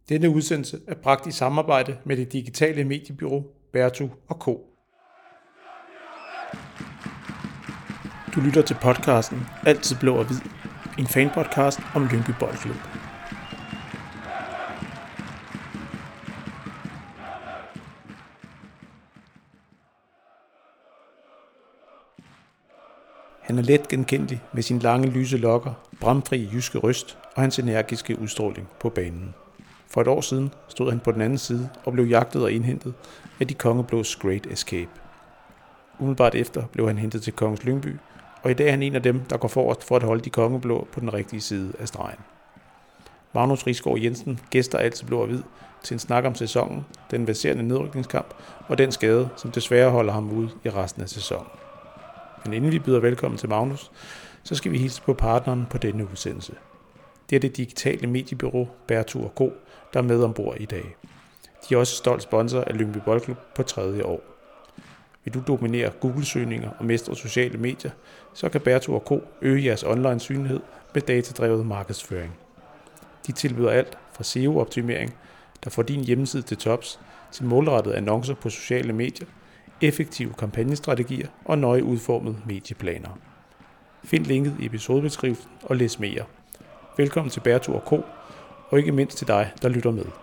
Denne udsendelse er bragt i samarbejde med det digitale mediebureau Bertu & Co. Du lytter til podcasten Altid Blå og Hvid, en fanpodcast om Lyngby Boldklub. Han er let genkendelig med sin lange lyse lokker, bramfri jyske røst og hans energiske udstråling på banen. For et år siden stod han på den anden side og blev jagtet og indhentet af de kongeblås Great Escape. Umiddelbart efter blev han hentet til Kongens Lyngby, og i dag er han en af dem, der går forrest for at holde de kongeblå på den rigtige side af stregen. Magnus Risgaard Jensen gæster Altid Blå og Hvid til en snak om sæsonen, den verserende nedrykningskamp og den skade, som desværre holder ham ude i resten af sæsonen. Men inden vi byder velkommen til Magnus, så skal vi hilse på partneren på denne udsendelse. Det er det digitale mediebureau Bertu & Co., der er med ombord i dag. De er også stolt sponsor af Lyngby Boldklub på 3. år. Vil du dominere Google-søgninger og mestre sociale medier, så kan Bertu & Co. øge jeres online synlighed med datadrevet markedsføring. De tilbyder alt fra SEO-optimering, der får din hjemmeside til tops, til målrettede annoncer på sociale medier, effektive kampagnestrategier og nøje udformede medieplaner. Find linket i episodebeskrivelsen og læs mere. Velkommen til Bertu & Co. og ikke mindst til dig, der lytter med.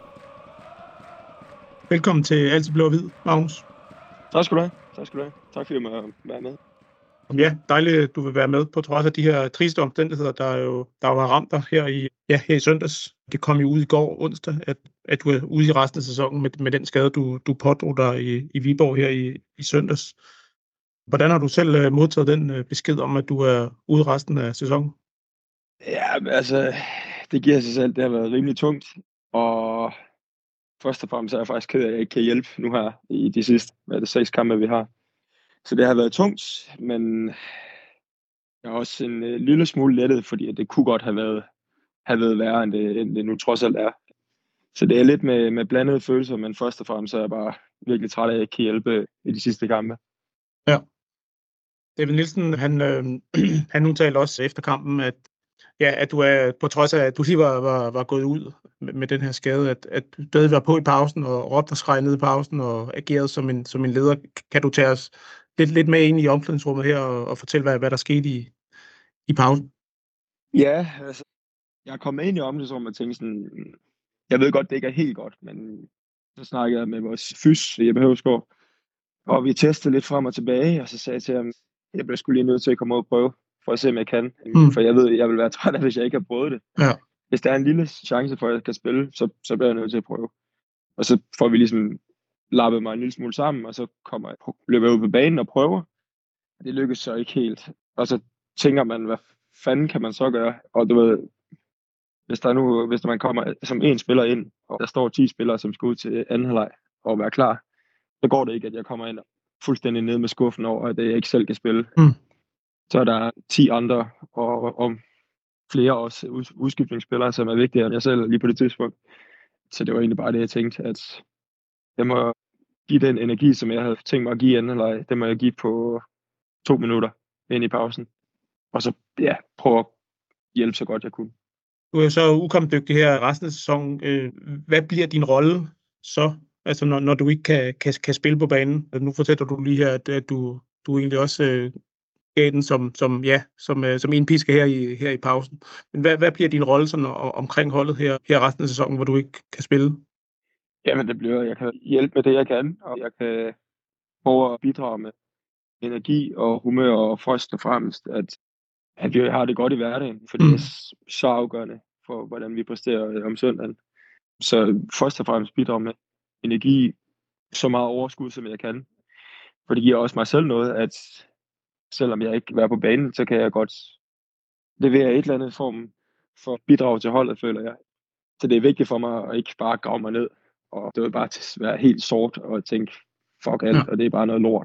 Velkommen til Altid Blå og Hvid, Magnus. Tak skal du have. Tak fordi du må være med. Ja, dejligt, at du vil være med på trods af de her triste omstændigheder, der har ramt dig her i søndags. Det kom jo ud i går onsdag, at du er ude i resten af sæsonen med den skade, du pådrog dig i Viborg her i søndags. Hvordan har du selv modtaget den besked om, at du er ude resten af sæsonen? Ja, altså, det giver sig selv. Det har været rimelig tungt, og først og fremmest er jeg faktisk ked af, at jeg ikke kan hjælpe nu her i de sidste 6 kampe, vi har. Så det har været tungt, men jeg er også en lille smule lettet, fordi det kunne godt have været værre, end det nu trods alt er. Så det er lidt med blandede følelser, men først og fremmest er jeg bare virkelig træt af, at jeg ikke kan hjælpe i de sidste kampe. Ja. David Nielsen, han udtalte også efter kampen, at du er, på trods af, at du lige var gået ud med den her skade, at du stadig var på i pausen og råbte og skreg ned i pausen og agerede som en leder. Kan du tage os lidt med ind i omklædningsrummet her og fortælle, hvad der skete i pausen? Ja, altså, jeg er kommet ind i omklædningsrummet og tænkte sådan, jeg ved godt, det ikke er helt godt, men så snakkede jeg med vores fys, Jeppe Høvsgaard, og vi testede lidt frem og tilbage, og så sagde jeg til ham, jeg bliver sgu lige nødt til at komme ud og prøve, for at se, om jeg kan. For jeg ved, jeg vil være træt af, hvis jeg ikke har prøvet det. Ja. Hvis der er en lille chance for, at jeg kan spille, så bliver jeg nødt til at prøve. Og så får vi ligesom lappet mig en lille smule sammen, og så løber jeg ud på banen og prøver. Det lykkes så ikke helt. Og så tænker man, hvad fanden kan man så gøre? Og du ved, hvis man kommer som en spiller ind, og der står 10 spillere, som skal ud til anden halvleg og være klar, så går det ikke, at jeg kommer ind fuldstændig ned med skuffen over, at jeg ikke selv kan spille. Så er der 10 andre, og flere også udskiftningsspillere, som er vigtigere end jeg selv lige på det tidspunkt. Så det var egentlig bare det, jeg tænkte, at jeg må give den energi, som jeg havde tænkt mig at give anden halvleg, det må jeg give på 2 minutter ind i pausen. Og så prøve at hjælpe så godt jeg kunne. Du er jo så ukampdygtig her resten af sæsonen. Hvad bliver din rolle så, altså når du ikke kan spille på banen? Nu fortæller du lige her, at du egentlig også gav den som en piske her i pausen. Men hvad bliver din rolle sådan omkring holdet her resten af sæsonen, hvor du ikke kan spille? Jamen det bliver, jeg kan hjælpe med det, jeg kan, og jeg kan prøve at bidrage med energi og humør, og først og fremmest, at vi har det godt i hverdagen, for det er så afgørende for, hvordan vi præsterer om søndagen. Så først og fremmest bidrage med energi, så meget overskud, som jeg kan. For det giver også mig selv noget, at selvom jeg ikke kan være på banen, så kan jeg godt levere et eller andet form for bidrag til holdet, føler jeg. Så det er vigtigt for mig at ikke bare grave mig ned, og det vil bare være helt sort og tænke, fuck alt, og det er bare noget lort.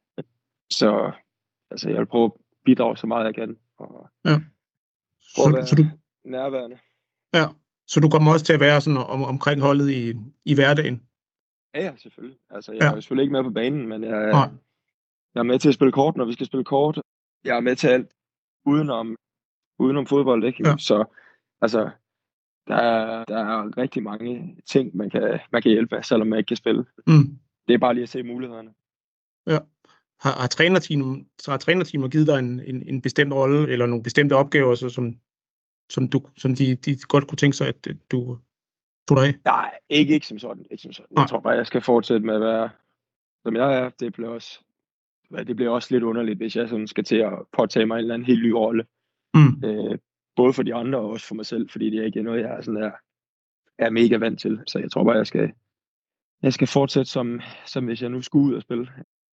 Så altså, jeg vil prøve at bidrage så meget jeg kan, og prøve at være nærværende. Ja, så du kommer også til at være sådan omkring holdet i hverdagen? Ja, selvfølgelig. Altså, jeg er jo selvfølgelig ikke med på banen, men jeg er med til at spille kort, når vi skal spille kort. Jeg er med til alt udenom fodbold, ikke? Ja. Så altså, Der er rigtig mange ting, man kan hjælpe med, selvom man ikke kan spille. Mm. Det er bare lige at se mulighederne. Ja. Har trænerteamet givet dig en bestemt rolle, eller nogle bestemte opgaver, så, som de godt kunne tænke sig, at du tog dig af? Nej, ikke som sådan. Jeg tror bare, jeg skal fortsætte med at være, som jeg er. Det bliver også lidt underligt, hvis jeg sådan skal til at påtage mig en eller anden helt ny rolle. Mm. Både for de andre og også for mig selv, fordi det er ikke noget, jeg er mega vant til. Så jeg tror bare, jeg skal fortsætte, som hvis jeg nu skulle ud og spille.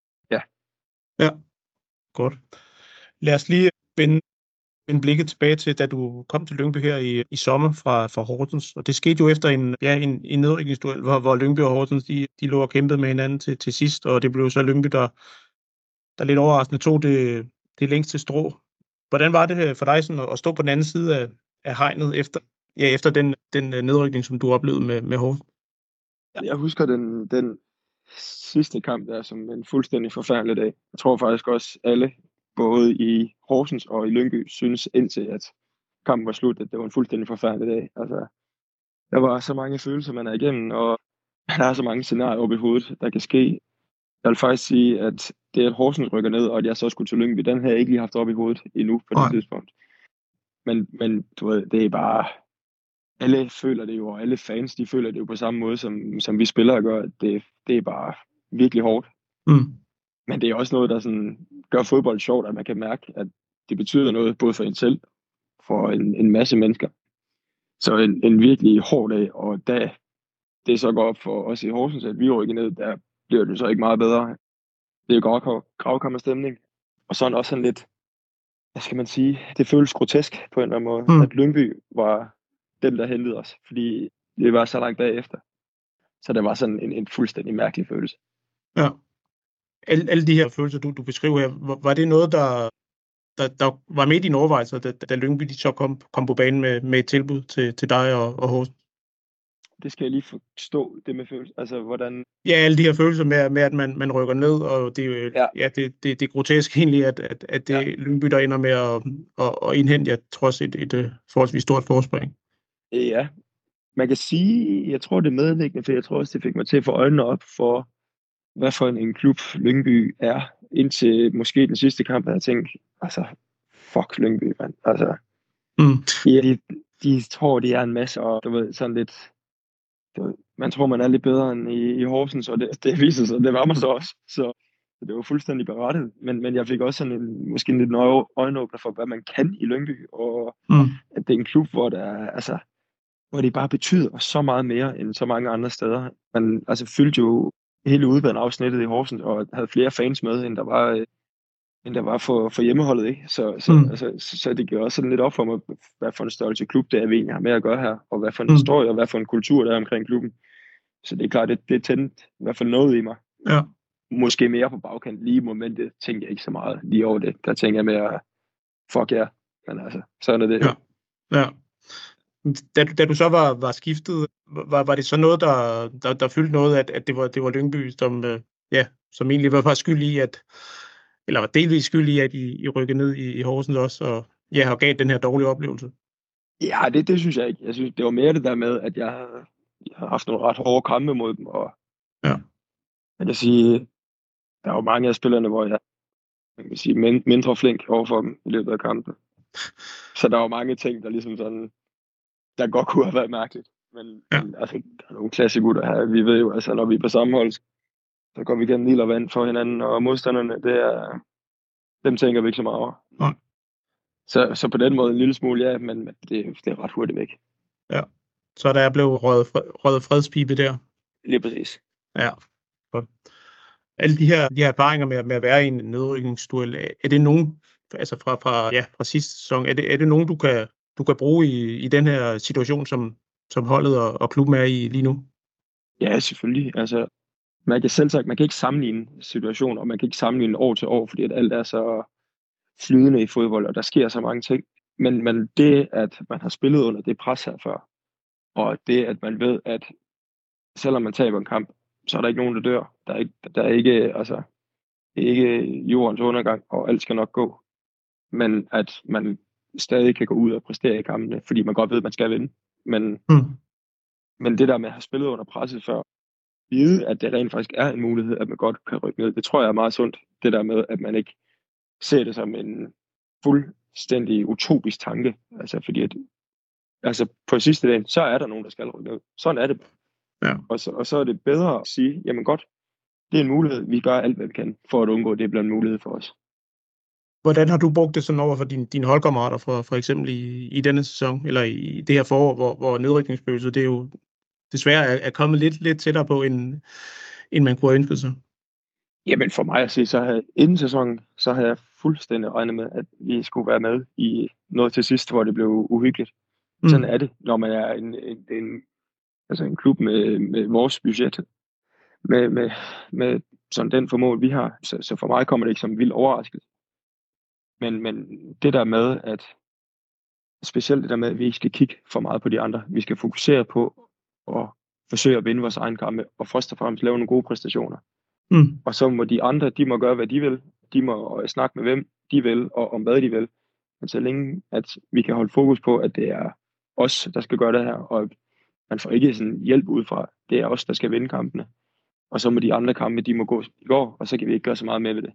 Ja, godt. Lad os lige vende blikket tilbage til, da du kom til Lyngby her i sommer fra Horsens. Og det skete jo efter en nedrykningsduel, hvor Lyngby og Horsens de lå og kæmpede med hinanden til sidst, og det blev så Lyngby, der lidt overraskende tog det længste strå. Hvordan var det for dig sådan at stå på den anden side af hegnet efter den nedrykning, som du oplevede med Horsens? Jeg husker den sidste kamp der som en fuldstændig forfærdelig dag. Jeg tror faktisk også alle, både i Horsens og i Lyngby, synes indtil at kampen var slut, at det var en fuldstændig forfærdelig dag. Altså, der var så mange følelser, man er igennem, og der er så mange scenarier oppe i hovedet, der kan ske. Jeg vil faktisk sige, at det, at Horsens rykker ned, og at jeg så skulle til Lyngby, den havde jeg ikke lige haft op i hovedet endnu på det tidspunkt. Men du ved, det er bare... Alle føler det jo, og alle fans, de føler det jo på samme måde, som vi spillere gør. Det er bare virkelig hårdt. Mm. Men det er også noget, der sådan gør fodbold sjovt, at man kan mærke, at det betyder noget, både for en selv, for en masse mennesker. Så en virkelig hård dag, og da det så går op for os i Horsens, at vi rykker ned, der bliver det så ikke meget bedre. Det er jo gravkammerstemning. Og sådan også sådan lidt, hvad skal man sige, det føles grotesk på en eller anden måde, at Lyngby var dem, der hentede os, fordi det var så langt bagefter. Så det var sådan en fuldstændig mærkelig følelse. Ja. Alle de her følelser, du beskriver her, var det noget, der var med i dine overvejelser, da Lyngby de så kom på banen med et tilbud til dig og Horsens? Det skal jeg lige forstå, det med følelser. Altså, hvordan... Ja, alle de her følelser med at man rykker ned, og det er grotesk egentlig, at det Lyngby, der ender med at indhente, jeg trods et forholdsvis stort forspring. Ja, man kan sige, jeg tror det er medvirkende, for jeg tror også, det fik mig til at få øjnene op for, hvad for en klub Lyngby er, indtil måske den sidste kamp, jeg tænkte, altså, fuck Lyngby, mand. Altså, ja, de tror, de er en masse, og du ved, sådan lidt, man tror, man er lidt bedre end i Horsens, og det viser sig, det var man så også, så det var fuldstændig berettet, men jeg fik også sådan måske en lidt øjenåbner for, hvad man kan i Lyngby, og at det er en klub, hvor hvor det bare betyder så meget mere end så mange andre steder. Man fyldte jo hele udbaneafsnittet i Horsens, og havde flere fans med, end der var for hjemmeholdet, ikke? Så det giver også sådan lidt op for mig, hvad for en størrelse klub det er, vi egentlig har med at gøre her, og hvad for en historie, og hvad for en kultur der er omkring klubben. Så det er klart, det tændte i hvert fald noget i mig. Ja. Måske mere på bagkant. Lige i momentet tænker jeg ikke så meget lige over det. Der tænker jeg mere, fuck ja. Men sådan er det. Ja. Da du så var skiftet, var det så noget, der fyldte noget, at det var Lyngby, som egentlig var skyld i, eller var delvis skyld i, at I rykkede ned i Horsens også, og har gav den her dårlige oplevelse? Ja, det synes jeg ikke. Jeg synes, det var mere det der med, at jeg har haft nogle ret hårde kampe mod dem, og jeg kan sige, der er jo mange af spillerne, hvor jeg kan sige, mindre flink overfor dem i løbet af kampen. Så der var mange ting, der ligesom sådan, der godt kunne have været mærkeligt. Men der er nogle klassigutter her. Vi ved jo, når vi er på samme hold, så går vi gennem ild og vand for hinanden, og modstanderne, dem tænker vi ikke så meget over. Nej. Så på den måde en lille smule, ja, men det er ret hurtigt væk. Ja. Så der er blevet røget fredspibe der? Lige præcis. Ja. Godt. Alle de her erfaringer med at være i en nedrykningsduel, er det nogen, fra sidste sæson, er det nogen, du kan bruge i den her situation, som holdet og klubben er i lige nu? Ja, selvfølgelig. Man kan selv sagt, man kan ikke sammenligne situationer, og man kan ikke sammenligne år til år, fordi at alt er så flydende i fodbold, og der sker så mange ting. Men det, at man har spillet under det pres her før, og det, at man ved, at selvom man taber en kamp, så er der ikke nogen, der dør. Der er ikke jordens undergang, og alt skal nok gå. Men at man stadig kan gå ud og præstere i kampene, fordi man godt ved, at man skal vinde. Men det der med at have spillet under presset før, vide, at det rent faktisk er en mulighed, at man godt kan rykke ned, det tror jeg er meget sundt. Det der med, at man ikke ser det som en fuldstændig utopisk tanke. Altså fordi på sidste dagen, så er der nogen, der skal rykke ned. Sådan er det. Ja. Og så er det bedre at sige, jamen godt, det er en mulighed. Vi gør alt, hvad vi kan, for at undgå, at det bliver en mulighed for os. Hvordan har du brugt det sådan over for dine holdkammerater, for eksempel i denne sæson, eller i det her forår, hvor nedrykningsspøgelset, det er jo desværre er kommet lidt tættere på, end man kunne have ønsket sig? Jamen for mig at sige, inden sæsonen, så havde jeg fuldstændig regnet med, at vi skulle være med i noget til sidst, hvor det blev uhyggeligt. Sådan er det, når man er en klub med vores budget, med sådan den formål, vi har. Så for mig kommer det ikke som en vild overraskelse. Men det der med, at specielt det der med, at vi ikke skal kigge for meget på de andre. Vi skal fokusere på at forsøge at vinde vores egen kampe, og først og fremmest lave nogle gode præstationer. Og så må de andre, de må gøre, hvad de vil. De må snakke med hvem de vil, og om hvad de vil. Men så længe, at vi kan holde fokus på, at det er os, der skal gøre det her, og man får ikke sådan hjælp udefra. Det er os, der skal vinde kampene. Og så må de andre kampe, de må gå i går, og så kan vi ikke gøre så meget med ved det.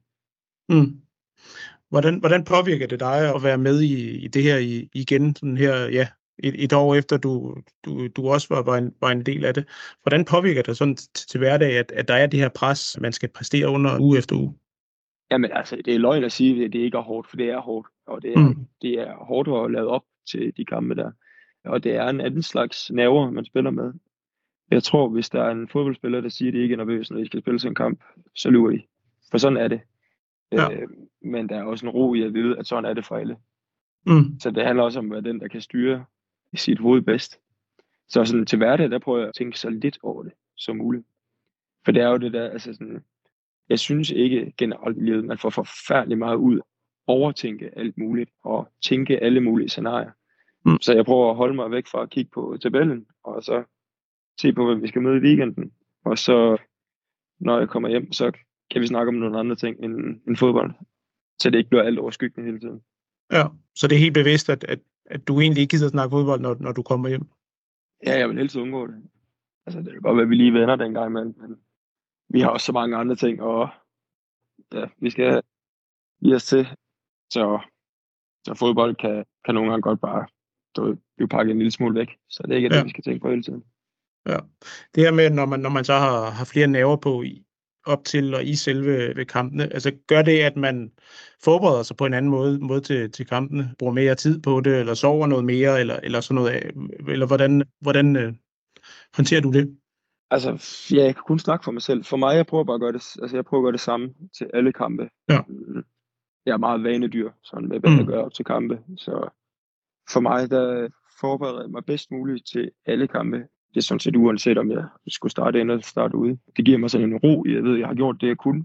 Hvordan påvirker det dig at være med i det her igen, sådan her, ja, et år efter du også var en del af det? Hvordan påvirker det sådan til hverdag, at der er det her pres, man skal præstere under uge efter uge? Jamen altså, det er løgn at sige, at det ikke er hårdt, for det er hårdt. Og det er hårdt at lade op til de kampe der. Og det er en anden slags nerver, man spiller med. Jeg tror, hvis der er en fodboldspiller, der siger, at de ikke er nervøse, når de skal spille sådan en kamp, så lyver I. For sådan er det. Ja. Men der er også en ro i at vide, at sådan er det for alle. Så det handler også om, at den, der kan styre sit hoved bedst. Så sådan til hverdag, der prøver jeg at tænke så lidt over det som muligt. For det er jo det der, altså sådan, jeg synes ikke generelt i livet, man får forfærdeligt meget ud, overtænke alt muligt, og tænke alle mulige scenarier. Så jeg prøver at holde mig væk fra at kigge på tabellen, og så se på, hvad vi skal møde i weekenden. Og så, når jeg kommer hjem, så kan vi snakke om nogle andre ting end fodbold. Så det ikke bliver alt overskyggende hele tiden. Ja, så det er helt bevidst, at du egentlig ikke gider snakke fodbold, når du kommer hjem? Ja, jeg vil helst undgå det. Altså, det er godt, at vi lige venner dengang, men vi har også så mange andre ting, og ja, vi skal give os til. Så fodbold kan nogle gange godt bare blive pakket en lille smule væk. Så det er ikke det, vi skal tænke på hele tiden. Ja, det her med, når man så har flere nerver på op til og i selve kampene, altså gør det, at man forbereder sig på en anden måde til kampene, bruger mere tid på det, eller sover noget mere, eller sådan noget, eller hvordan håndterer du det? Altså, ja, jeg kan kun snakke for mig selv. For mig, jeg prøver bare at gøre det samme til alle kampe. Ja. Jeg er meget vanedyr, sådan med hvad jeg gør op til kampe. Så for mig, der forbereder jeg mig bedst muligt til alle kampe. Det er sådan set uanset, om jeg skulle starte ind eller starte ude. Det giver mig sådan en ro i, jeg ved, jeg har gjort det, jeg kunne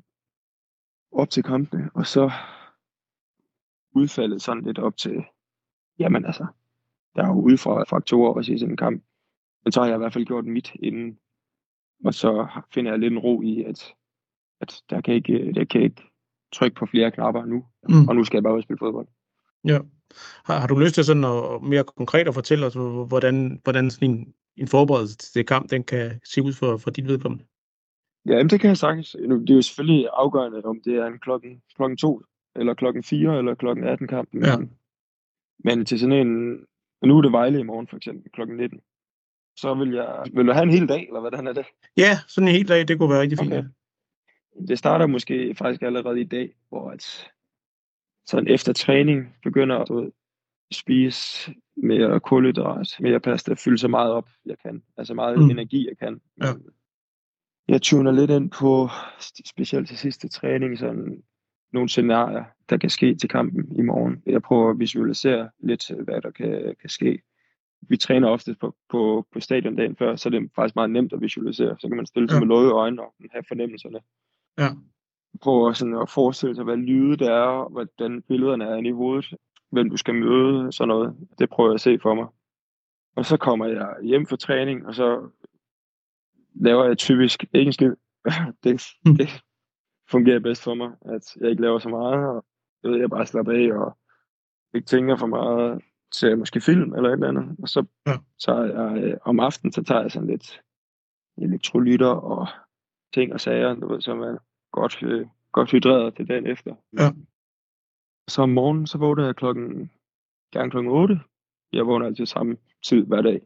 op til kampene. Og så udfaldet sådan lidt op til, jamen altså, der er jo udefra faktorer også i sådan en kamp. Men så har jeg i hvert fald gjort mit inden. Og så finder jeg lidt en ro i, at der kan ikke trykke på flere knapper nu. Og nu skal jeg bare ud spille fodbold. Ja. Har du lyst til sådan at mere konkret at fortælle os, hvordan sådan en forberedelse til kamp, den kan se ud for dit vedkommende? Ja, jamen det kan jeg sagtens. Det er jo selvfølgelig afgørende, om det er en klokken 2, eller klokken 4, eller klokken 18 kamp. Men til sådan en, nu er det Vejle i morgen for eksempel, klokken 19. Så vil du have en hel dag, eller hvordan er det? Ja, sådan en hel dag, det kunne være rigtig fint. Okay. Det starter måske faktisk allerede i dag, hvor sådan efter træning begynder at spise mere kulhydrat, mere pasta, fylde så meget op, jeg kan. Altså meget energi, jeg kan. Ja. Jeg tuner lidt ind på, specielt til sidste træning, sådan nogle scenarier, der kan ske til kampen i morgen. Jeg prøver at visualisere lidt, hvad der kan ske. Vi træner ofte på stadion dagen før, så det er faktisk meget nemt at visualisere. Så kan man stille sig med lukkede øjne og have fornemmelserne. Ja. Prøv sådan at forestille sig, hvad lyde det er, hvordan billederne er inde i hovedet, hvem du skal møde, sådan noget. Det prøver jeg at se for mig. Og så kommer jeg hjem fra træning, og så laver jeg typisk ikke en skid. Det fungerer bedst for mig, at jeg ikke laver så meget, og jeg bare slapper af og ikke tænker for meget. ser måske film eller et eller andet, og så tager jeg om aftenen, så tager jeg sådan lidt elektrolytter og ting og sager, du ved, som er godt hydreret til dagen efter. Ja. Så om morgenen, så vågner jeg gerne klokken 8. Jeg vågner altid samme tid hver dag.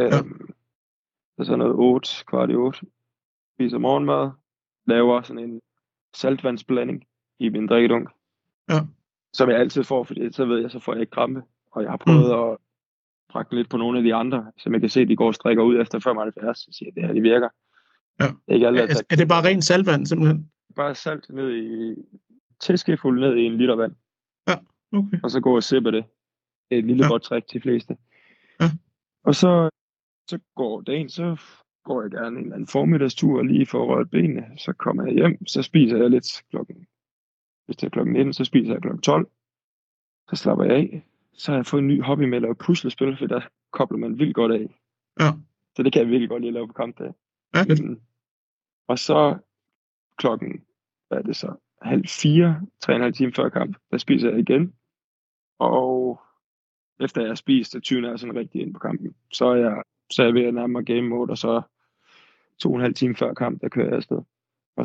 Så sådan noget 8, kvart i 8. Spiser morgenmad, laver sådan en saltvandsblanding i min drikkedunk. Ja. Som jeg altid får, fordi så ved jeg, så får jeg ikke krampe. Og jeg har prøvet at prakke lidt på nogle af de andre, som jeg kan se, de går og strikker ud efter 75, så siger jeg, det her, det virker. Ja. Er det bare rent saltvand, simpelthen? Bare salt ned i teskefuld ned i 1 liter vand. Ja, okay. Og så går og sipper det. Det er et lille godt trick til de fleste. Ja. Og så går dagen, så går jeg gerne en eller anden formiddagstur lige for at røre benene. Så kommer jeg hjem, så spiser jeg lidt hvis det er klokken 19, så spiser jeg klokken 12. Så slapper jeg af. Så har jeg fået en ny hobby med at lave puslespil, for der kobler man vildt godt af. Ja. Så det kan jeg virkelig godt lide at lave på kampdag. Ja. Og så klokken, hvad er det så, 3,5 timer før kamp, der spiser jeg igen. Og efter jeg har spist, så tyner jeg sådan rigtig ind på kampen. Så er jeg ved at nærme mig game mode, og så 2,5 timer før kamp, der kører jeg afsted. Og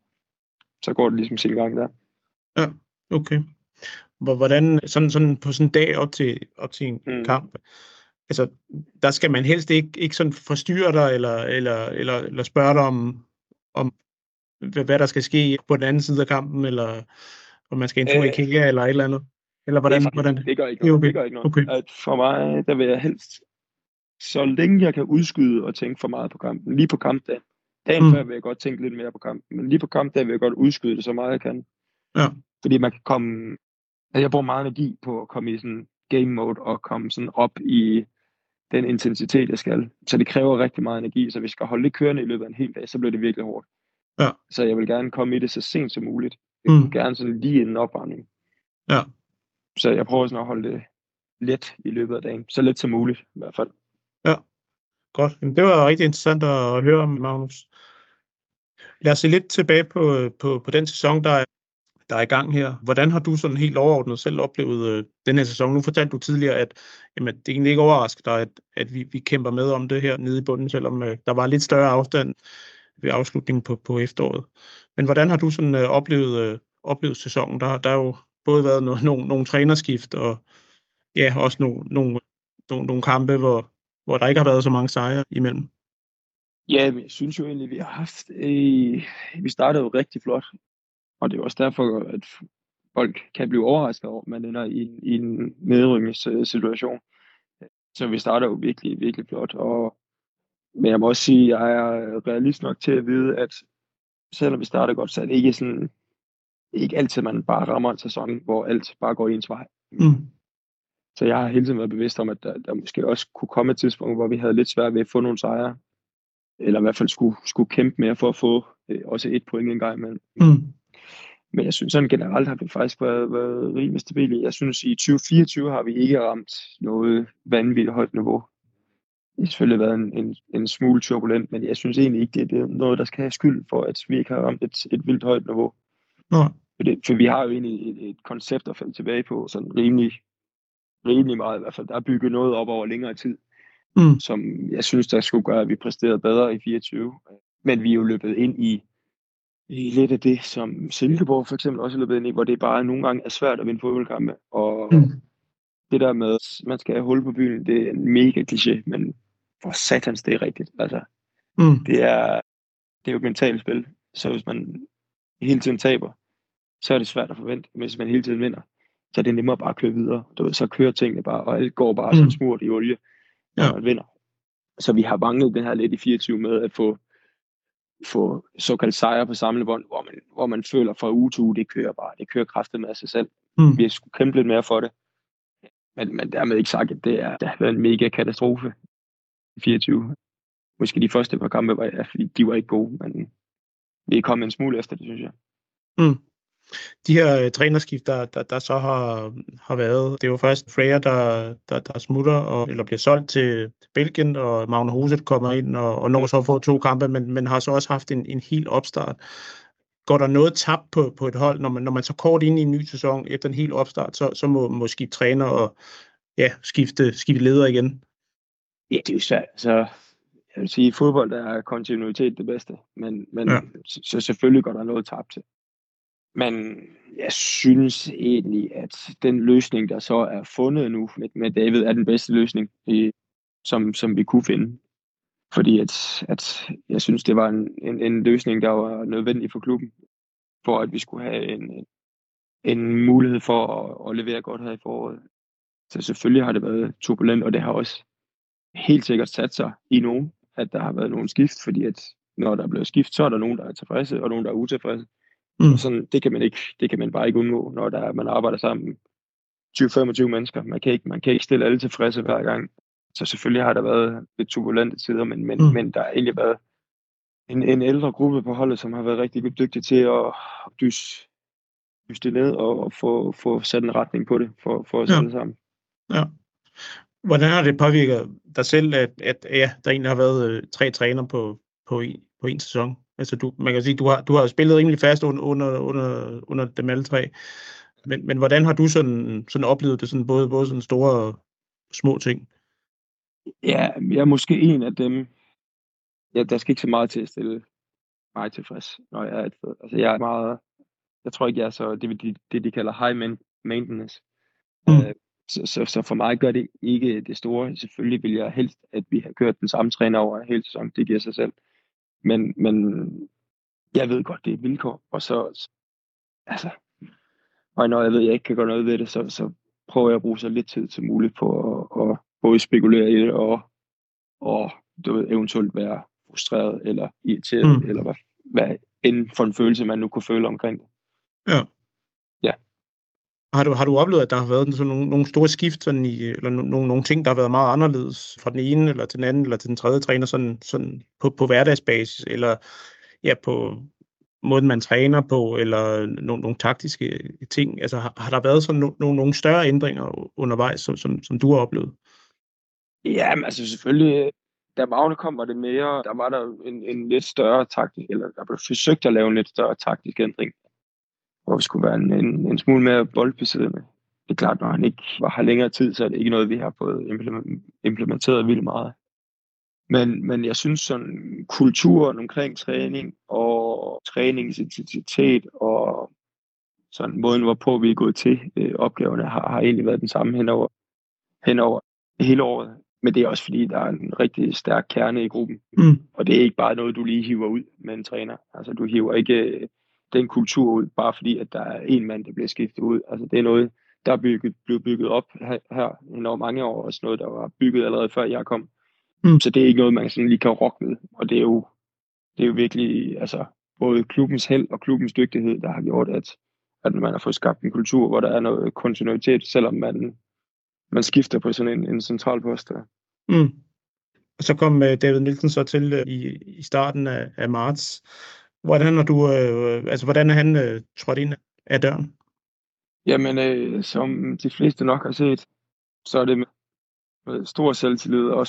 så går det ligesom sin gang der. Ja, okay. Hvordan, sådan på sådan en dag op til en kamp, altså, der skal man helst ikke sådan forstyrre dig, eller spørge dig om hvad der skal ske på den anden side af kampen, eller om man skal ind i kigge, eller et eller andet? Eller hvordan? Det gør ikke noget. Okay. Det gør ikke noget. Okay. At for mig, der vil jeg helst, så længe jeg kan udskyde og tænke for meget på kampen, lige på kampdagen. Dagen før vil jeg godt tænke lidt mere på kampen, men lige på kampdagen vil jeg godt udskyde det så meget jeg kan. Ja. Fordi man kan komme, jeg bruger meget energi på at komme i sådan game mode og komme sådan op i den intensitet, jeg skal. Så det kræver rigtig meget energi, så hvis jeg skal holde det kørende i løbet af en hel dag, så bliver det virkelig hårdt. Ja. Så jeg vil gerne komme i det så sent som muligt. Jeg vil gerne sådan lige inden opvarmning. Ja. Så jeg prøver sådan at holde det let i løbet af dagen. Så let som muligt i hvert fald. Ja, godt. Men det var rigtig interessant at høre om, Magnus. Lad os se lidt tilbage på den sæson, der er i gang her. Hvordan har du sådan helt overordnet selv oplevet den her sæson? Nu fortalte du tidligere, at jamen, det egentlig ikke overrasker dig, at vi kæmper med om det her nede i bunden, selvom der var lidt større afstand ved afslutningen på efteråret. Men hvordan har du sådan oplevet sæsonen? Der har jo både været nogle trænerskift, og ja, også nogle kampe, hvor der ikke har været så mange sejre imellem. Ja, men jeg synes jo egentlig, vi har haft... vi startede jo rigtig flot. Og det er også derfor, at folk kan blive overrasket over, at man ender i en nedrykningssituation. Så vi starter jo virkelig, virkelig flot. Men jeg må også sige, at jeg er realist nok til at vide, at selvom vi starter godt, så er det ikke altid, man bare rammer en sæson, hvor alt bare går ens vej. Så jeg har hele tiden været bevidst om, at der måske også kunne komme et tidspunkt, hvor vi havde lidt svært ved at få nogle sejre. Eller i hvert fald skulle kæmpe mere for at få også 1 point en gang imellem. Men jeg synes sådan generelt har vi faktisk været rimelig stabile. Jeg synes i 2024 har vi ikke ramt noget vanvittigt højt niveau. Det har selvfølgelig været en smule turbulent, men jeg synes egentlig ikke, det er noget, der skal have skyld for, at vi ikke har ramt et vildt højt niveau. For vi har jo egentlig et koncept at falde tilbage på, sådan rimelig meget i hvert fald. Der er bygget noget op over længere tid, som jeg synes, der skulle gøre, at vi præsterede bedre i 24. Men vi er jo løbet ind i lidt af det, som Silkeborg for eksempel også er løbet ind i, hvor det bare nogle gange er svært at vinde fodboldkampe. Og det der med, at man skal have hul på byen, det er en mega kliché, men for satans, det er rigtigt. Altså, det er jo et mentalt spil. Så hvis man hele tiden taber, så er det svært at forvente. Men hvis man hele tiden vinder, så er det nemmere bare at køre videre. Så kører tingene bare, og alt går bare som smurt i olie, når man vinder. Så vi har manglet den her lidt i 24 med at få såkaldt sejre på samlebånd, hvor man føler fra uge til uge, det kører kraftigt med sig selv. Vi skulle kæmpe lidt mere for det. Men dermed ikke sagt, at det har været en mega katastrofe i 24. Måske de første par kampe fordi de var ikke gode, men vi er kommet en smule efter det, synes jeg. De her trænerskift, der så har været, det er jo først Freja, der smutter, eller bliver solgt til Belgien, og Magne Hoset kommer ind, og når så har fået 2 kampe, men har så også haft en helt opstart. Går der noget tabt på et hold, når man så kort ind i en ny sæson, efter en helt opstart, så må skifte træner, og skifte leder igen? Ja, det er jo svært. Altså, jeg vil sige, i fodbold der er kontinuitet det bedste, men Ja. så selvfølgelig går der noget tabt til. Men jeg synes egentlig, at den løsning, der så er fundet nu med David, er den bedste løsning, som vi kunne finde. Fordi at jeg synes, det var en løsning, der var nødvendig for klubben, for at vi skulle have en mulighed for at levere godt her i foråret. Så selvfølgelig har det været turbulent, og det har også helt sikkert sat sig i nogen, at der har været nogle skift, fordi at når der er blevet skift, så er der nogen, der er tilfredse, og nogen, der er utilfredse. Og sådan, det kan man bare ikke undgå, når man arbejder sammen 20-25 mennesker. Man kan ikke stille alle tilfredse hver gang. Så selvfølgelig har der været lidt turbulente tider, men der har egentlig været en ældre gruppe på holdet, som har været rigtig dygtige til at dyse det ned og få sat en retning på det for os alle sammen. Ja. Hvordan har det påvirket dig selv, at der egentlig har været 3 træner på en sæson? Altså man kan sige, du har spillet rimelig fast under dem alle 3. Men hvordan har du sådan oplevet det, sådan både sådan store og små ting? Ja, jeg er måske en af dem. Ja, der skal ikke så meget til at stille mig tilfreds, når jeg er et sted. Altså jeg tror ikke, jeg er så det de kalder high maintenance. Så for mig gør det ikke det store. Selvfølgelig vil jeg helst, at vi har kørt den samme træner over hele sæsonen. Det giver sig selv. Men jeg ved godt, det er et vilkår. Og så altså, og når jeg ved, at jeg ikke kan gøre noget ved det, så prøver jeg at bruge så lidt tid som muligt på at både spekulere i det og du ved, eventuelt være frustreret eller irriteret, eller hvad end for en følelse, man nu kunne føle omkring det. Ja. Ja. Har du oplevet, at der har været sådan nogle store skift, sådan eller nogle ting, der har været meget anderledes fra den ene, eller til den anden, eller til den tredje træner, sådan på hverdagsbasis, eller på måden, man træner på, eller nogle taktiske ting? Altså har der været sådan nogle større ændringer undervejs, som du har oplevet? Ja, men altså selvfølgelig, da Magne kom, var det mere, der var der en lidt større taktik, eller der blev forsøgt at lave en lidt større taktisk ændring, hvor vi skulle være en smule mere boldbesiddende. Det er klart, når han ikke var her længere tid, så er det ikke noget, vi har fået implementeret vildt meget. Men jeg synes sådan kulturen omkring træning og træningens intensitet og sådan måden, hvorpå vi er gået til opgaverne, har egentlig været den samme henover hele året. Men det er også fordi, der er en rigtig stærk kerne i gruppen. Og det er ikke bare noget, du lige hiver ud med en træner. Altså du hiver ikke den kultur ud, bare fordi, at der er en mand, der bliver skiftet ud. Altså det er noget, der er blevet bygget op her over mange år. Også noget, der var bygget allerede før jeg kom. Så det er ikke noget, man sådan lige kan rokke ved. Og det er jo virkelig altså, både klubbens held og klubbens dygtighed, der har gjort, at man har fået skabt en kultur, hvor der er noget kontinuitet, selvom man skifter på sådan en central post der. Og så kom David Nielsen så til i starten af marts. Hvordan er han trådt ind af døren? Jamen, som de fleste nok har set, så er det med stor selvtillid og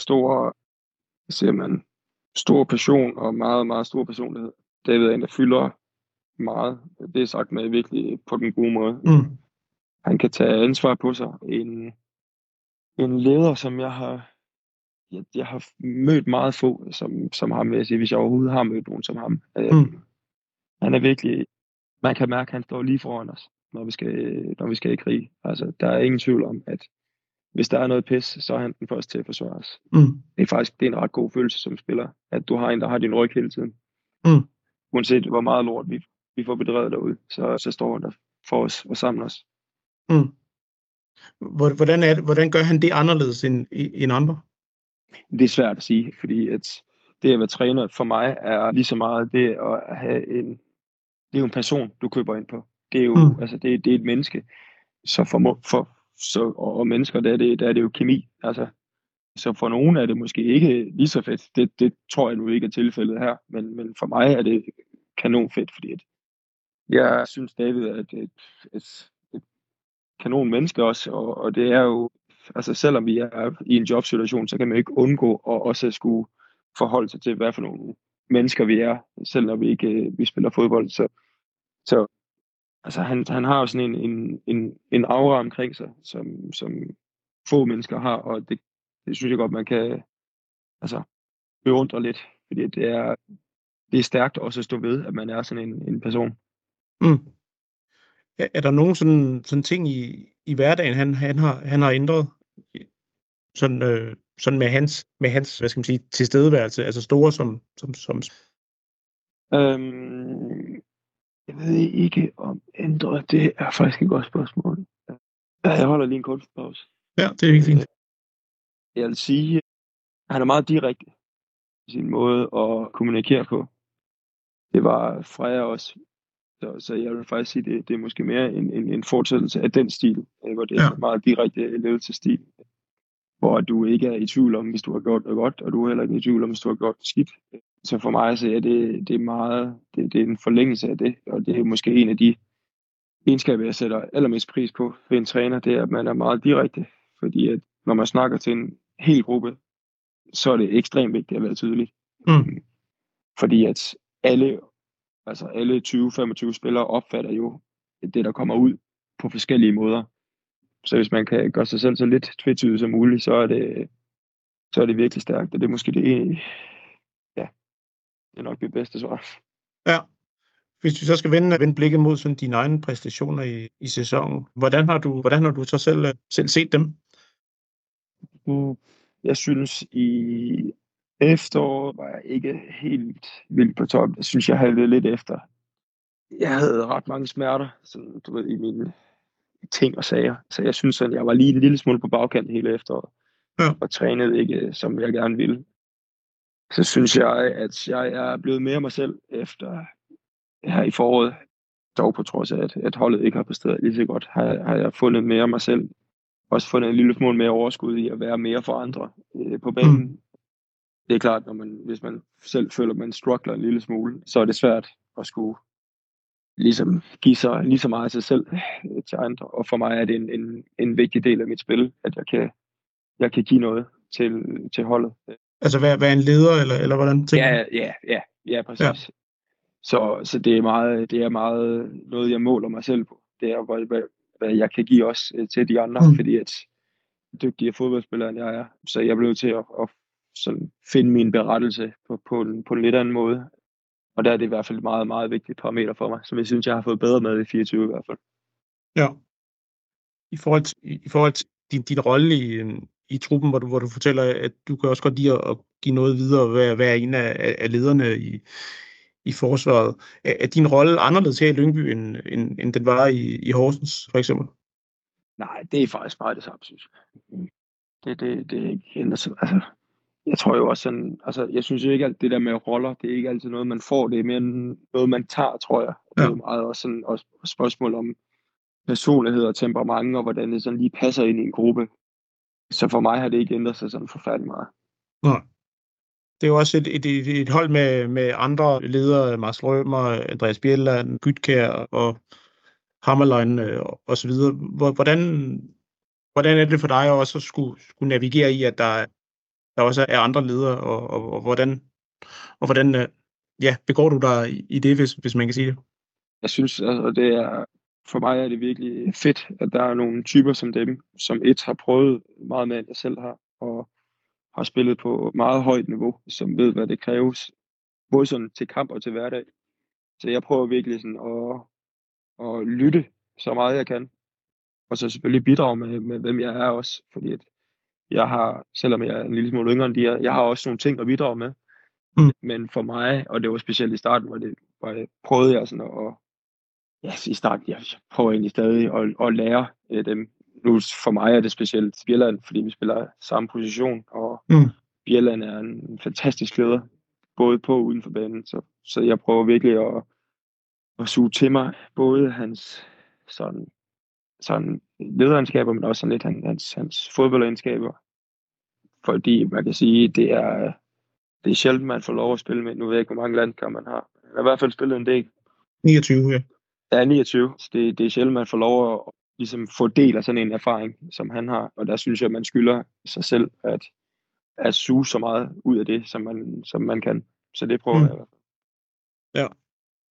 stor passion og meget, meget stor personlighed. David er en, der fylder meget. Det er sagt med virkelig på den gode måde. Han kan tage ansvar på sig. En leder, som jeg har mødt meget få som ham, vil jeg sige, hvis jeg overhovedet har mødt nogen som ham. Han er virkelig, man kan mærke, at han står lige foran os, når vi skal i krig. Altså, der er ingen tvivl om, at hvis der er noget pis, så er han den første til at forsvare os. Det er en ret god følelse som spiller, at du har en, der har din ryg hele tiden. Uanset hvor meget lort vi får bedrevet derude, så står han der for os og sammen os. Hvordan gør han det anderledes end andre? Det er svært at sige, fordi at det at være træner for mig er lige så meget det at have det er jo en person, du køber ind på. Det er jo altså det er et menneske. Og mennesker, der er det jo kemi. Altså, så for nogen er det måske ikke lige så fedt. Det tror jeg nu ikke er tilfældet her, men for mig er det kanon fedt, fordi jeg synes David er et kanon menneske også, og det er jo, altså selvom vi er i en jobsituation, så kan man jo ikke undgå at også skulle forholde sig til, hvad for nogle mennesker vi er, selv når vi spiller fodbold. Så altså han har jo sådan en aura omkring sig, som få mennesker har, og det synes jeg godt, man kan beundre lidt, fordi det er stærkt også at stå ved, at man er sådan en person. Mm. Er der nogen sådan ting i hverdagen, han har ændret? Sådan med hans, hvad skal man sige, tilstedeværelse, altså store som Jeg ved ikke om ændre, det er faktisk et godt spørgsmål. Jeg holder lige en kunstpause. Ja, det er ikke fint. Jeg vil sige, at han er meget direkte i sin måde at kommunikere på. Det var Freja også. Så jeg vil faktisk sige, det er måske mere en fortsættelse af den stil, hvor det er meget direkte ledelsesstil. Hvor du ikke er i tvivl om, hvis du har gjort noget godt, og du er heller ikke i tvivl om, hvis du har gjort skidt. Så for mig så er det er en forlængelse af det, og det er måske en af de egenskaber, jeg sætter allermest pris på ved en træner, det er, at man er meget direkte. Fordi at når man snakker til en hel gruppe, så er det ekstremt vigtigt at være tydelig. Fordi at alle 20-25 spillere opfatter jo det, der kommer ud på forskellige måder. Så hvis man kan gøre sig selv så lidt tvetydig som muligt, så er det virkelig stærkt, og det er måske det er nok det bedste svar. Ja. Hvis vi så skal vende blikket mod sådan dine egne præstationer i sæsonen, hvordan har du så selv set dem? Jeg synes, i efteråret var jeg ikke helt vildt på top. Jeg synes, jeg halvede lidt efter. Jeg havde ret mange smerter, sådan, du ved, i mine ting og sager. Så jeg synes, at jeg var lige en lille smule på bagkant hele efteråret. Ja. Og trænede ikke, som jeg gerne ville. Så synes jeg, at jeg er blevet mere mig selv efter her i foråret. Dog på trods af, at holdet ikke har præsteret lige så godt, har jeg fundet mere mig selv. Også fundet en lille smule mere overskud i at være mere for andre på banen. Det er klart, hvis man selv føler, at man struggler en lille smule, så er det svært at skulle ligesom give sig lige så meget af sig selv til andre. Og for mig er det en vigtig del af mit spil, at jeg kan give noget til holdet. Altså være en leder, eller hvordan tænker du? Ja, præcis. Ja. Så det er meget noget, jeg måler mig selv på. Det er, hvad jeg kan give også til de andre, fordi at dygtigere fodboldspiller, end jeg er. Så jeg blev til at sådan finde min berettelse på en lidt anden måde. Og der er det i hvert fald et meget, meget vigtigt parameter for mig, som jeg synes, jeg har fået bedre med i 24 i hvert fald. Ja. I forhold til din rolle i truppen, hvor du fortæller, at du kan også godt lide at give noget videre og være en af lederne i forsvaret. Er din rolle anderledes her i Lyngby, end den var i Horsens, for eksempel? Nej, det er faktisk meget det samme, synes jeg. Det er ikke ændret. Altså, jeg tror jo også sådan, jeg synes jo ikke, at det der med roller, det er ikke altid noget, man får. Det er mere noget, man tager, tror jeg. Ja. Det er meget også sådan også spørgsmål om personlighed og temperament, og hvordan det sådan lige passer ind i en gruppe. Så for mig har det ikke ændret sig sådan forfærdeligt meget. Nej. Det er jo også et hold med andre ledere, Mars Rømer, Andreas Bjelland, Gytkær og Hammerlein og så videre. Hvordan er det for dig også at skulle navigere i, at der også er andre ledere, og hvordan begår du dig i det, hvis man kan sige det? Jeg synes, altså, for mig er det virkelig fedt, at der er nogle typer som dem, som har prøvet meget mere, end jeg selv har, og har spillet på meget højt niveau, som ved, hvad det kræves, både sådan til kamp og til hverdag. Så jeg prøver virkelig sådan at lytte så meget jeg kan, og så selvfølgelig bidrage med hvem jeg er også, fordi at jeg har, selvom jeg er en lille smule yngre end de er, jeg har også nogle ting at bidrage med. Men for mig, og det var specielt i starten, prøvede jeg sådan i starten, jeg prøver egentlig stadig at lære dem. Nu for mig er det specielt Bjelland, fordi vi spiller samme position, og Bjelland er en fantastisk leder, både på og uden for banen. Så jeg prøver virkelig at suge til mig både hans sådan lederegenskaber, men også sådan lidt hans fodboldegenskaber. Fordi man kan sige, det er sjældent, man får lov at spille med. Nu ved jeg ikke, hvor mange landkampe man har. Jeg har i hvert fald spillet en del. 29, ja. Ja, 29. Så det er sjældent, man får lov at ligesom få del af sådan en erfaring, som han har. Og der synes jeg, at man skylder sig selv at suge så meget ud af det, som man kan. Så det prøver jeg i hvert fald. Ja.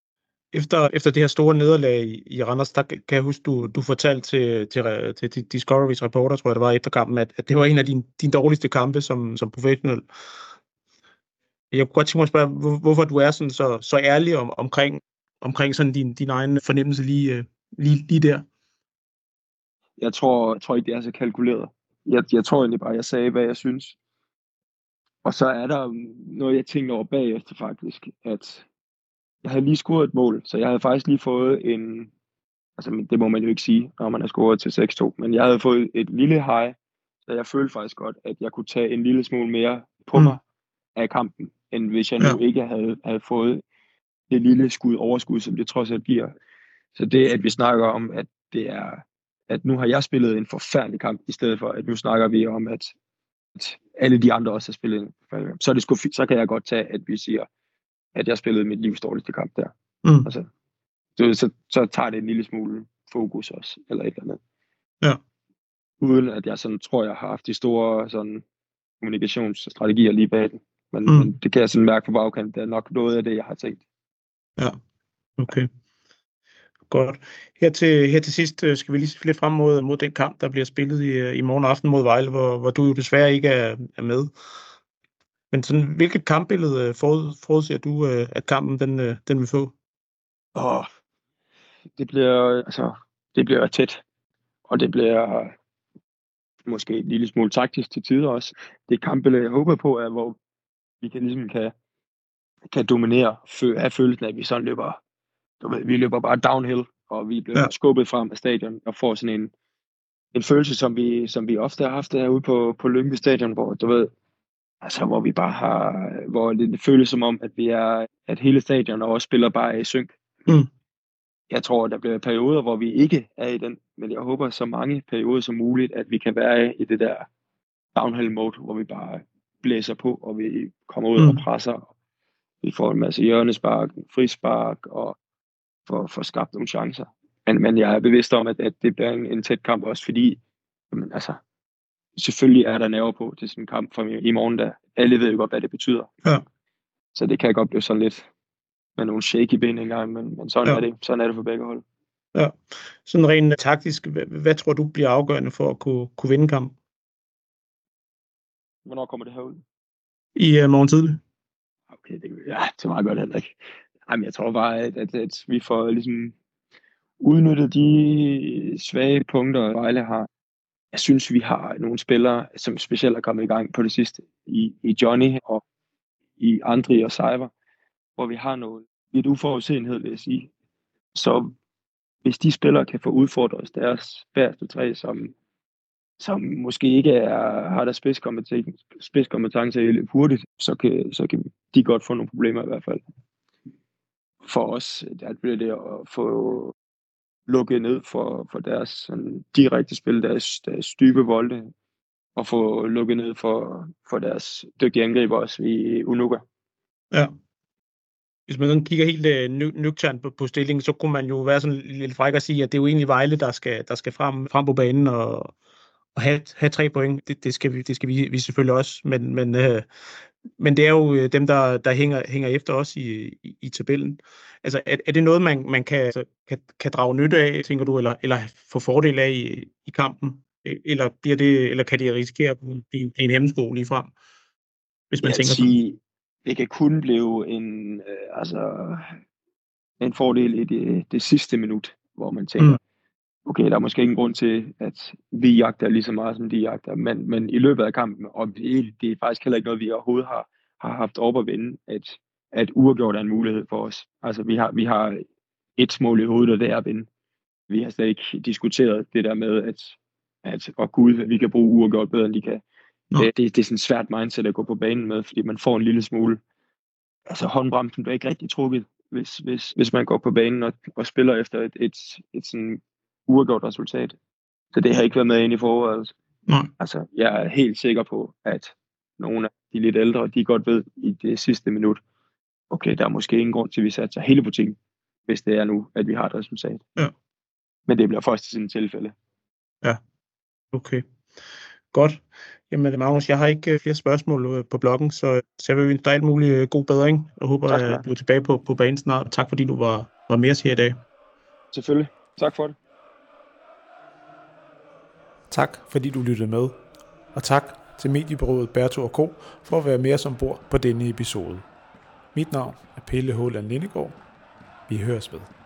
Efter det her store nederlag i Randers, der kan jeg huske, du fortalte til Discoverys reporter, tror jeg det var, efter kampen, at det var en af dine dårligste kampe som professionel. Jeg kunne godt tænke mig at spørge, hvorfor du er sådan så ærlig omkring sådan din egen fornemmelse lige der. Jeg tror ikke, det er så kalkuleret. Jeg tror egentlig bare, jeg sagde, hvad jeg synes. Og så er der noget, jeg tænkte over bagefter faktisk, at jeg havde lige scoret et mål, så jeg havde faktisk lige fået en, altså det må man jo ikke sige, når man har scoret til 6-2, men jeg havde fået et lille high, så jeg følte faktisk godt, at jeg kunne tage en lille smule mere på mig af kampen, end hvis jeg nu ikke havde fået det lille overskud, som det trods alt giver. Så det, at vi snakker om, at det er, at nu har jeg spillet en forfærdelig kamp, i stedet for, at nu snakker vi om, at alle de andre også har spillet en forfærdelig kamp, så kan jeg godt tage, at vi siger, at jeg spillede mit livs dårligste kamp der. Altså, så tager det en lille smule fokus også, eller et eller andet. Ja. Uden at jeg sådan tror, jeg har haft de store sådan kommunikationsstrategier lige bag den. Men det kan jeg sådan mærke på bagkanten. Det er nok noget af det, jeg har tænkt. Ja, okay. Godt. Her til sidst skal vi lige se lidt frem mod den kamp, der bliver spillet i morgen aften mod Vejle, hvor du jo desværre ikke er med. Men sådan, hvilket kampbillede forudser du, at kampen den vil få? Det bliver tæt, og det bliver måske en lille smule taktisk til tider også. Det er kampbillede, jeg håber på, er, hvor vi kan dominere, have følelsen af, at vi sådan løber, vi løber bare downhill, og vi bliver skubbet frem af stadion, og får sådan en følelse, som vi ofte har haft herude på Lyngby Stadion, hvor du ved, altså hvor vi bare har, hvor det føles som om, at hele stadion og også spiller bare i synk. Jeg tror, der bliver perioder, hvor vi ikke er i den, men jeg håber så mange perioder som muligt, at vi kan være i det der downhill mode, hvor vi bare blæser på, og vi kommer ud og presser. Vi får en masse hjørnespark, frispark, og får skabt nogle chancer. Men jeg er bevidst om, at det bliver en tæt kamp også, fordi jamen, altså, selvfølgelig er der nerver på til sådan en kamp for i morgen, der alle ved jo godt, hvad det betyder. Ja. Så det kan godt blive sådan lidt med nogle shaky ben engang, men sådan er det. Sådan er det for begge hold. Ja. Sådan rent taktisk, hvad tror du bliver afgørende for at kunne vinde kampen? Hvornår kommer det herud? I morgen tidlig. Okay, det var godt heller ikke. Jamen, jeg tror bare, at vi får ligesom udnyttet de svage punkter, Vejle har. Jeg synes, vi har nogle spillere, som specielt er kommet i gang på det sidste, i Johnny og i Andri og Seiver, hvor vi har noget lidt uforudsenhed, vil jeg sige. Så hvis de spillere kan få udfordret os deres færreste træ, som måske ikke har der spidskompetence hurtigt, så kan de godt få nogle problemer i hvert fald. For os, der bliver det at få lukket ned for deres sådan, direkte spil, deres dybe volde, og få lukket ned for deres dygtige angriber også i Unuka. Ja. Hvis man sådan kigger helt nøgternt på stillingen, så kunne man jo være sådan lidt fræk at sige, at det er jo egentlig Vejle, der skal frem på banen og have 3 point. Det skal vi selvfølgelig også, men det er jo dem, der hænger efter os i tabellen. Altså, er det noget, man kan drage nytte af, tænker du, eller få fordel af i kampen? Eller kan det risikere at blive en hemmesko lige frem, hvis man tænker sådan? Det kan kun blive en fordel i det sidste minut, hvor man tænker, okay, der er måske ingen grund til, at vi jagter lige så meget, som de jagter, men i løbet af kampen, og det er faktisk heller ikke noget, vi overhovedet har haft op at vinde, at uafgjort er en mulighed for os. Altså, vi har et mål i hovedet, og det er at vinde. Vi har slet ikke diskuteret det der med, at gud, vi kan bruge uafgjort bedre, end de kan. Det er sådan et svært mindset at gå på banen med, fordi man får en lille smule. Altså, håndbremsen bliver ikke rigtig trukket, hvis man går på banen og spiller efter et sådan uafgjort resultat. Så det har ikke været med ind i foråret. Altså, jeg er helt sikker på, at nogle af de lidt ældre, de godt ved i det sidste minut, okay, der er måske ingen grund til, at vi satser hele butikken, hvis det er nu, at vi har et resultat. Ja. Men det bliver først i sådan et tilfælde. Ja, okay. Godt. Jamen, Magnus, jeg har ikke flere spørgsmål på bloggen, så jeg vil ønske dig alt muligt god bedring, og håber, at du er tilbage på banen snart. Tak fordi du var var med os her i dag. Selvfølgelig. Tak for det. Tak fordi du lyttede med, og tak til mediebureauet Berto & Co. for at være med os ombord på denne episode. Mit navn er Pelle Håland Lindegaard. Vi høres ved.